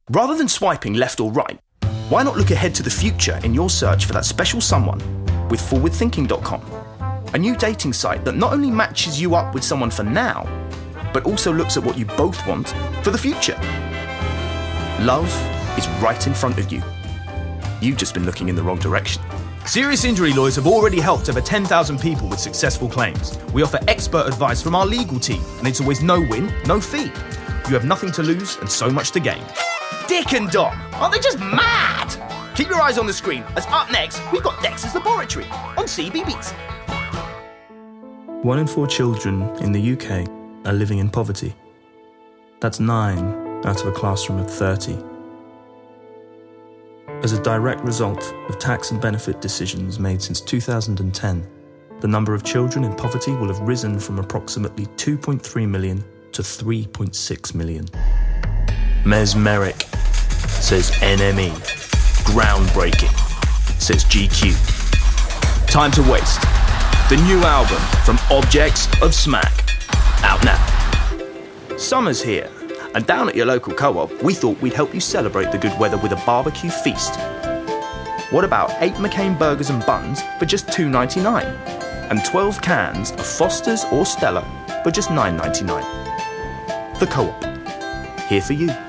Rather than swiping left or right, why not look ahead to the future in your search for that special someone with forwardthinking.com, a new dating site that not only matches you up with someone for now, but also looks at what you both want for the future. Love is right in front of you. You've just been looking in the wrong direction. Serious Injury Lawyers have already helped over 10,000 people with successful claims. We offer expert advice from our legal team, and it's always no win, no fee. You have nothing to lose and so much to gain. Dick and Dom, aren't they just mad? Keep your eyes on the screen, as up next, we've got Dexter's Laboratory on CBeebies. 1 in 4 children in the UK are living in poverty. That's 9 out of a classroom of 30. As a direct result of tax and benefit decisions made since 2010, the number of children in poverty will have risen from approximately 2.3 million to 3.6 million. Mesmeric, says NME. Groundbreaking, says GQ. Time to Waste, the new album from Objects of Smack. Out now. Summer's here, and down at your local co-op, we thought we'd help you celebrate the good weather with a barbecue feast. What about 8 McCain burgers and buns for just $2.99? And 12 cans of Foster's or Stella for just $9.99. The Co-op, here for you.